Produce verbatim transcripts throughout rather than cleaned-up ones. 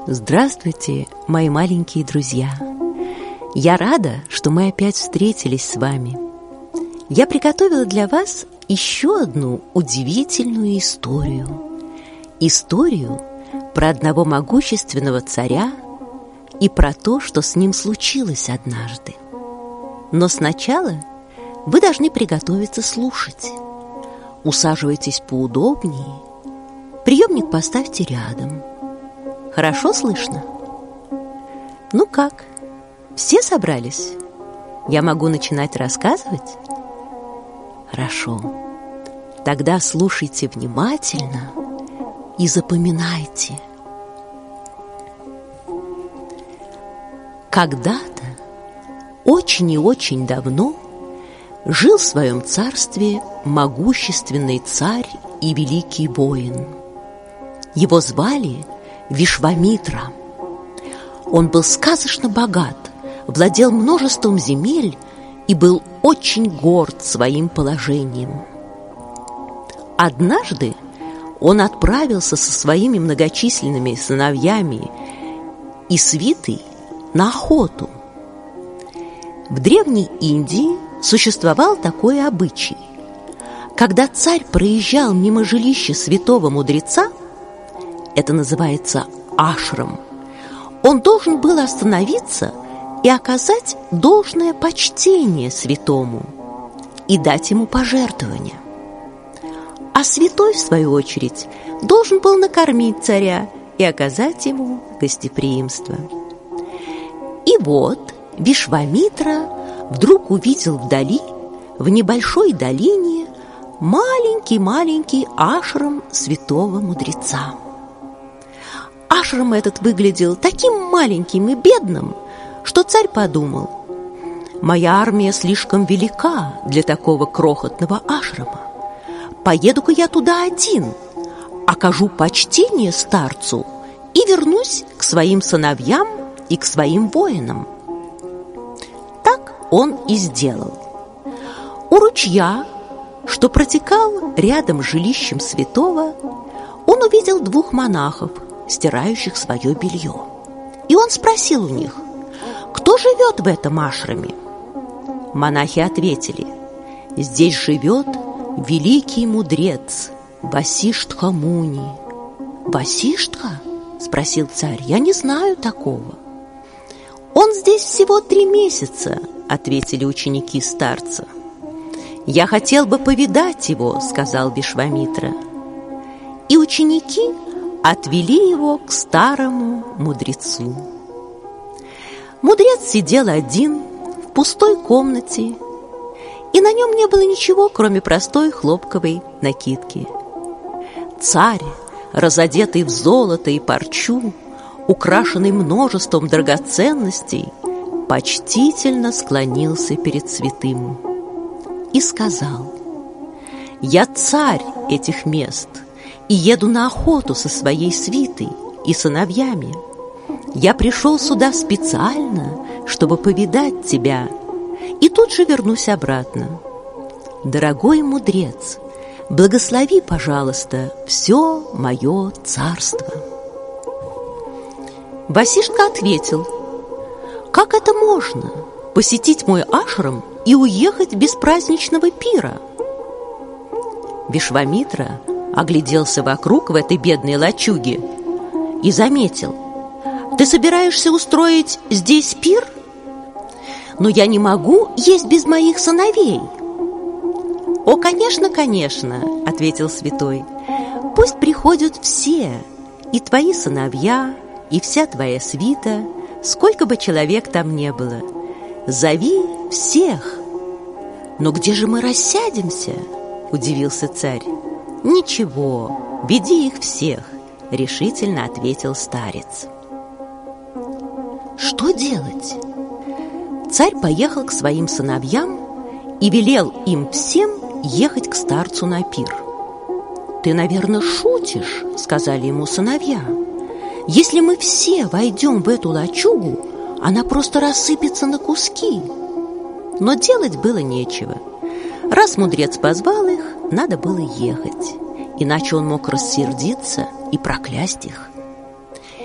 Здравствуйте, мои маленькие друзья! Я рада, что мы опять встретились с вами. Я приготовила для вас еще одну удивительную историю. Историю про одного могущественного царя и про то, что с ним случилось однажды. Но сначала вы должны приготовиться слушать. Усаживайтесь поудобнее, приемник поставьте рядом. Хорошо слышно? Ну как, все собрались? Я могу начинать рассказывать? Хорошо. Тогда слушайте внимательно и запоминайте. Когда-то, очень и очень давно, жил в своем царстве могущественный царь и великий воин. Его звали Вишвамитра. Он был сказочно богат, владел множеством земель и был очень горд своим положением. Однажды он отправился со своими многочисленными сыновьями и свитой на охоту. В Древней Индии существовал такой обычай. Когда царь проезжал мимо жилища святого мудреца, это называется ашрам, он должен был остановиться и оказать должное почтение святому и дать ему пожертвования. А святой, в свою очередь, должен был накормить царя и оказать ему гостеприимство. И вот Вишвамитра вдруг увидел вдали, в небольшой долине, маленький-маленький ашрам святого мудреца. Ашрам этот выглядел таким маленьким и бедным, что царь подумал: моя армия слишком велика для такого крохотного ашрама. Поеду-ка я туда один, окажу почтение старцу и вернусь к своим сыновьям и к своим воинам. Так он и сделал. У ручья, что протекал рядом с жилищем святого, он увидел двух монахов, стирающих свое белье. И он спросил у них: кто живет в этом ашраме? Монахи ответили: здесь живет великий мудрец Васиштха Муни. Васиштха? Спросил царь. Я не знаю такого. Он здесь всего три месяца, ответили ученики старца. Я хотел бы повидать его, сказал Вишвамитра. И ученики отвели его к старому мудрецу. Мудрец сидел один в пустой комнате, и на нем не было ничего, кроме простой хлопковой накидки. Царь, разодетый в золото и парчу, украшенный множеством драгоценностей, почтительно склонился перед святым и сказал: «Я царь этих мест и еду на охоту со своей свитой и сыновьями. Я пришел сюда специально, чтобы повидать тебя, и тут же вернусь обратно. Дорогой мудрец, благослови, пожалуйста, все мое царство». Васиштха ответил: «Как это можно, посетить мой ашрам и уехать без праздничного пира?» Вишвамитра огляделся вокруг в этой бедной лачуге и заметил: «Ты собираешься устроить здесь пир? Но я не могу есть без моих сыновей». «О, конечно, конечно», — ответил святой. «Пусть приходят все, и твои сыновья, и вся твоя свита, сколько бы человек там не было. Зови всех». «Но где же мы рассядемся?» — удивился царь. «Ничего, веди их всех», — решительно ответил старец. Что делать? Царь поехал к своим сыновьям и велел им всем ехать к старцу на пир. «Ты, наверное, шутишь», — сказали ему сыновья. «Если мы все войдем в эту лачугу, она просто рассыпется на куски». Но делать было нечего. Раз мудрец позвал их, надо было ехать, иначе он мог рассердиться и проклясть их.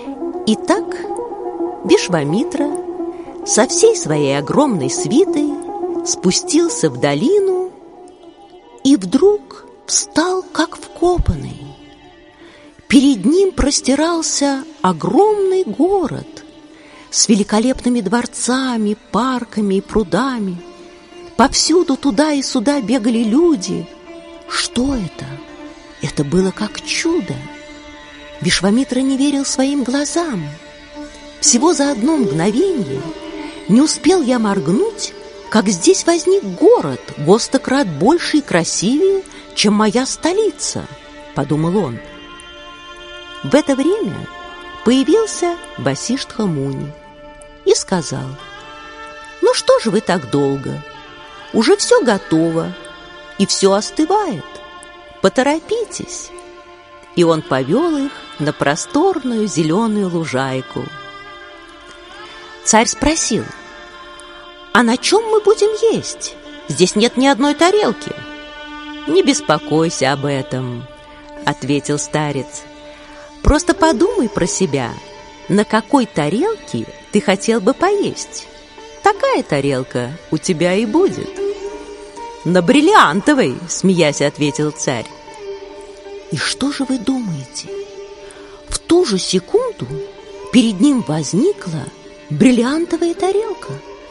Итак, Вишвамитра со всей своей огромной свитой спустился в долину и вдруг встал как вкопанный. Перед ним простирался огромный город с великолепными дворцами, парками и прудами. Повсюду туда и сюда бегали люди. Что это? Это было как чудо. Вишвамитра не верил своим глазам. Всего за одно мгновение не успел я моргнуть, как здесь возник город во сто крат больше и красивее, чем моя столица, подумал он. В это время появился Васиштха Муни и сказал: «Ну что же вы так долго? Уже все готово, и все остывает. Поторопитесь». И он повел их на просторную зеленую лужайку. Царь спросил: «А на чем мы будем есть? Здесь нет ни одной тарелки». «Не беспокойся об этом», — ответил старец. «Просто подумай про себя, на какой тарелке ты хотел бы поесть. Такая тарелка у тебя и будет». «На бриллиантовой», — смеясь ответил царь. И что же вы думаете? В ту же секунду перед ним возникла бриллиантовая тарелка.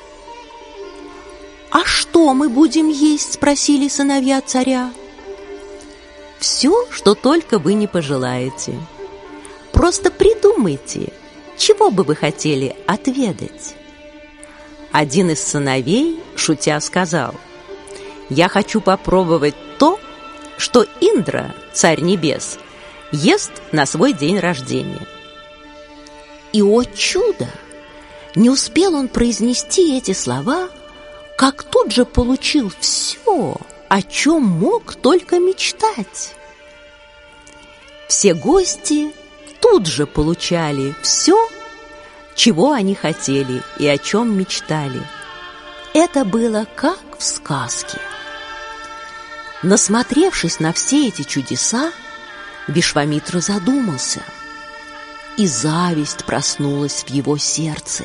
«А что мы будем есть?» — спросили сыновья царя. «Все, что только вы не пожелаете. Просто придумайте, чего бы вы хотели отведать». Один из сыновей, шутя, сказал: «Я хочу попробовать то, что Индра, царь небес, ест на свой день рождения». И, о чудо! Не успел он произнести эти слова, как тут же получил все, о чем мог только мечтать. Все гости тут же получали все, чего они хотели и о чем мечтали. Это было как в сказке. Насмотревшись на все эти чудеса, Вишвамитра задумался, и зависть проснулась в его сердце.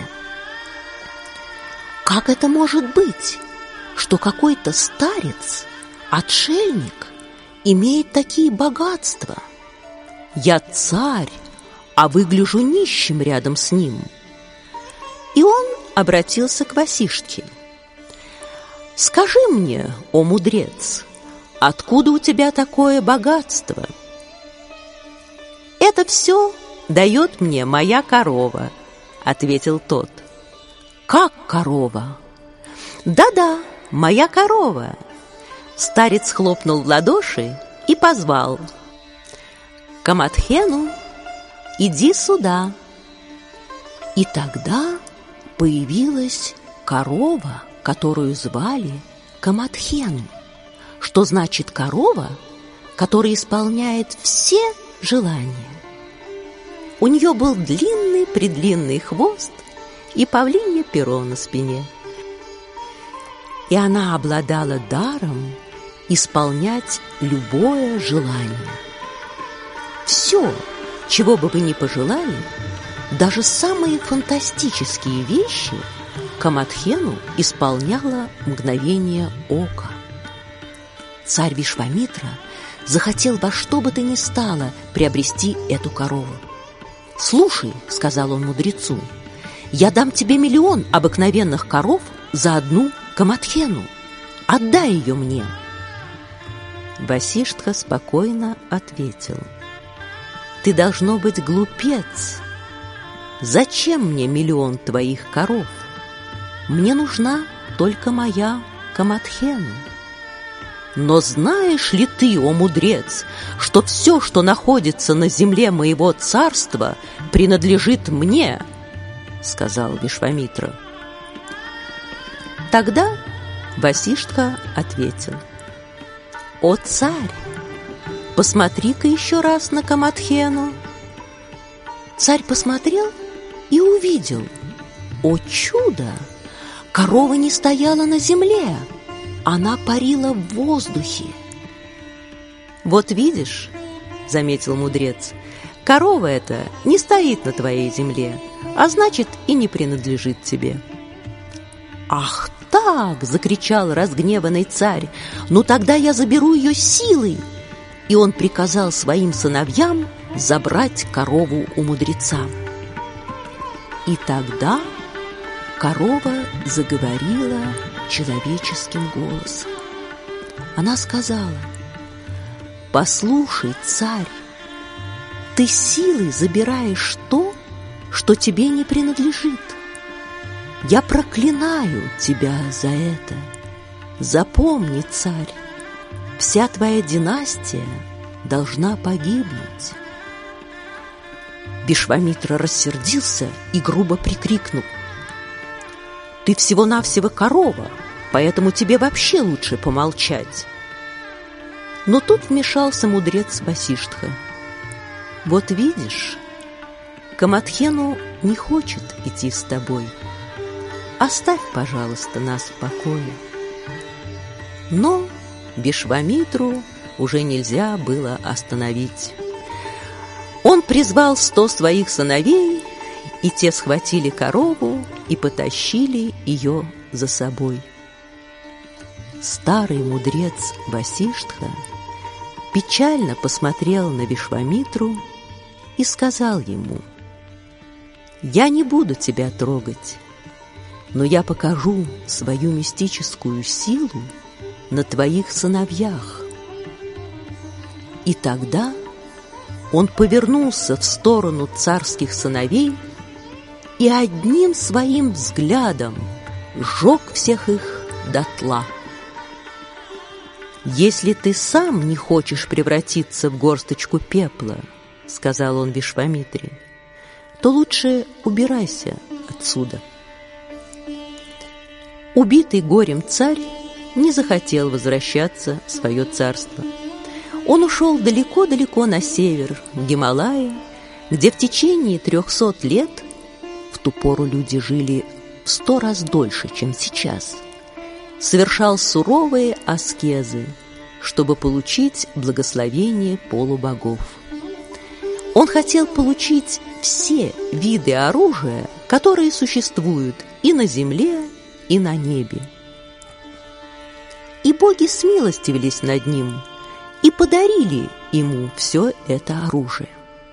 Как это может быть, что какой-то старец, отшельник, имеет такие богатства? Я царь, а выгляжу нищим рядом с ним. И он обратился к Васиштхе. «Скажи мне, о мудрец, откуда у тебя такое богатство?» «Это все дает мне моя корова», — ответил тот. «Как корова?» «Да-да, моя корова». Старец хлопнул в ладоши и позвал: «Камадхену, иди сюда». И тогда появилась корова, которую звали Камадхену, что значит корова, которая исполняет все желания. У нее был длинный-предлинный хвост и павлинье перо на спине. И она обладала даром исполнять любое желание. Все, чего бы вы ни пожелали, даже самые фантастические вещи, Камадхену исполняла мгновение ока. Царь Вишвамитра захотел во что бы то ни стало приобрести эту корову. «Слушай», — сказал он мудрецу, — «я дам тебе миллион обыкновенных коров за одну Камадхену. Отдай ее мне». Васиштха спокойно ответил: «Ты, должно быть, глупец. Зачем мне миллион твоих коров? Мне нужна только моя Камадхена. Но знаешь ли ты, о мудрец, что все, что находится на земле моего царства, принадлежит мне?» — сказал Вишвамитра. Тогда Васиштха ответил: «О царь, посмотри-ка еще раз на Камадхену». Царь посмотрел и увидел: о чудо! Корова не стояла на земле, она парила в воздухе. «Вот видишь, — заметил мудрец, — Корова эта не стоит на твоей земле, а значит, и не принадлежит тебе». «Ах так!» — закричал разгневанный царь. «Ну тогда я заберу ее силой!» И он приказал своим сыновьям забрать корову у мудреца. И тогда корова заговорила человеческим голосом. Она сказала: «Послушай, царь, ты силой забираешь то, что тебе не принадлежит. Я проклинаю тебя за это. Запомни, царь, вся твоя династия должна погибнуть». Вишвамитра рассердился и грубо прикрикнул: «Ты всего-навсего корова, поэтому тебе вообще лучше помолчать». Но тут вмешался мудрец Васиштха. «Вот видишь, Камадхену не хочет идти с тобой. Оставь, пожалуйста, нас в покое». Но Вишвамитру уже нельзя было остановить. Он призвал сто своих сыновей, и те схватили корову и потащили ее за собой. Старый мудрец Васиштха печально посмотрел на Вишвамитру и сказал ему: «Я не буду тебя трогать, но я покажу свою мистическую силу на твоих сыновьях». И тогда он повернулся в сторону царских сыновей и одним своим взглядом сжег всех их дотла. «Если ты сам не хочешь превратиться в горсточку пепла, — сказал он Вишвамитре, — то лучше убирайся отсюда». Убитый горем царь не захотел возвращаться в свое царство. Он ушел далеко-далеко на север, в Гималаи, где в течение трехсот лет, в ту пору люди жили в сто раз дольше, чем сейчас, совершал суровые аскезы, чтобы получить благословение полубогов. Он хотел получить все виды оружия, которые существуют и на земле, и на небе. И боги смилостивились над ним и подарили ему все это оружие.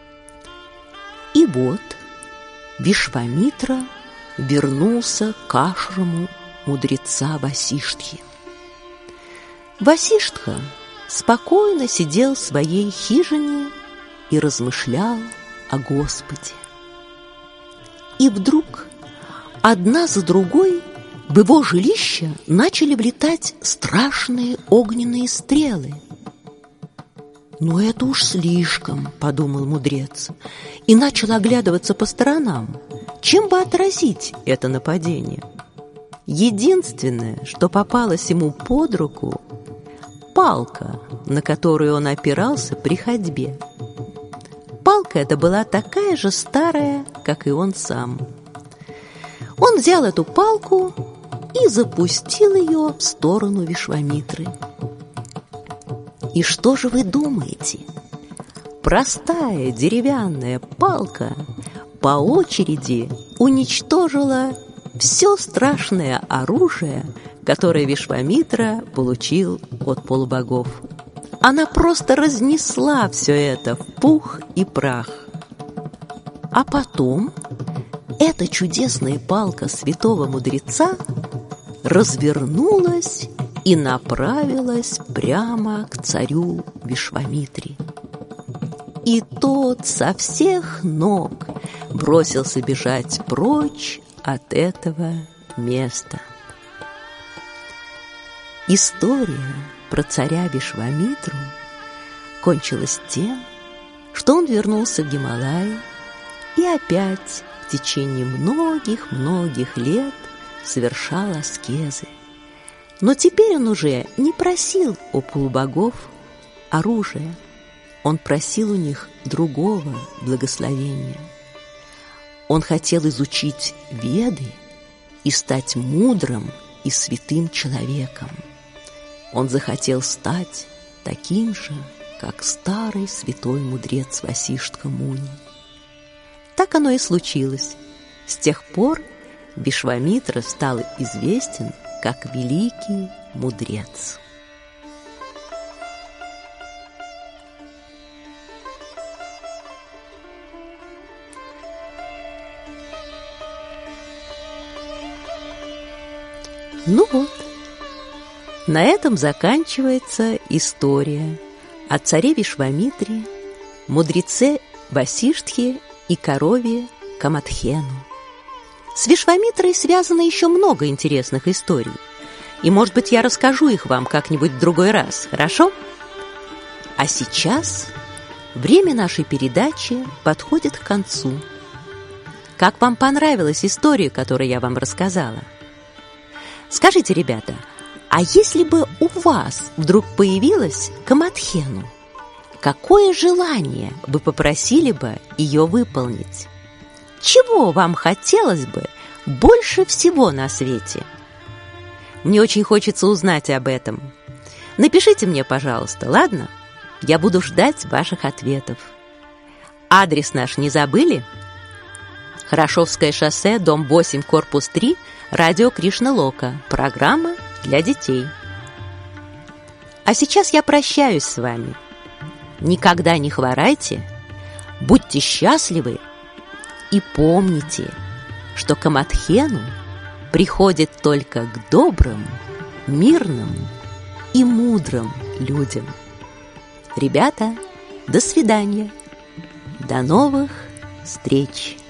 И вот Вишвамитра вернулся к ашраму мудреца Васиштхи. Васиштха спокойно сидел в своей хижине и размышлял о Господе. И вдруг одна за другой в его жилище начали влетать страшные огненные стрелы. «Ну это уж слишком», — подумал мудрец, и начал оглядываться по сторонам, чем бы отразить это нападение. Единственное, что попалось ему под руку — палка, на которую он опирался при ходьбе. Палка эта была такая же старая, как и он сам. Он взял эту палку и запустил ее в сторону Вишвамитры. И что же вы думаете? Простая деревянная палка по очереди уничтожила все страшное оружие, которое Вишвамитра получил от полубогов. Она просто разнесла все это в пух и прах. А потом эта чудесная палка святого мудреца развернулась и направилась прямо к царю Вишвамитре. И тот со всех ног бросился бежать прочь от этого места. История про царя Вишвамитру кончилась тем, что он вернулся в Гималаи и опять в течение многих-многих лет совершал аскезы. Но теперь он уже не просил у полубогов оружия, он просил у них другого благословения. Он хотел изучить Веды и стать мудрым и святым человеком. Он захотел стать таким же, как старый святой мудрец Васиштха Муни. Так оно и случилось. С тех пор Вишвамитра стал известен как великий мудрец. Ну вот, на этом заканчивается история о царе Вишвамитре, мудреце Васиштхе и корове Камадхену. С Вишвамитрой связано еще много интересных историй, и, может быть, я расскажу их вам как-нибудь в другой раз, хорошо? А сейчас время нашей передачи подходит к концу. Как вам понравилась история, которую я вам рассказала? Скажите, ребята, а если бы у вас вдруг появилась Камадхену, какое желание вы попросили бы ее выполнить? Чего вам хотелось бы больше всего на свете? Мне очень хочется узнать об этом. Напишите мне, пожалуйста, ладно? Я буду ждать ваших ответов. Адрес наш не забыли? Хорошовское шоссе, дом восемь, корпус три, радио Кришна Лока. Программа для детей. А сейчас я прощаюсь с вами. Никогда не хворайте, будьте счастливы и помните, что Камадхену приходит только к добрым, мирным и мудрым людям. Ребята, до свидания. До новых встреч.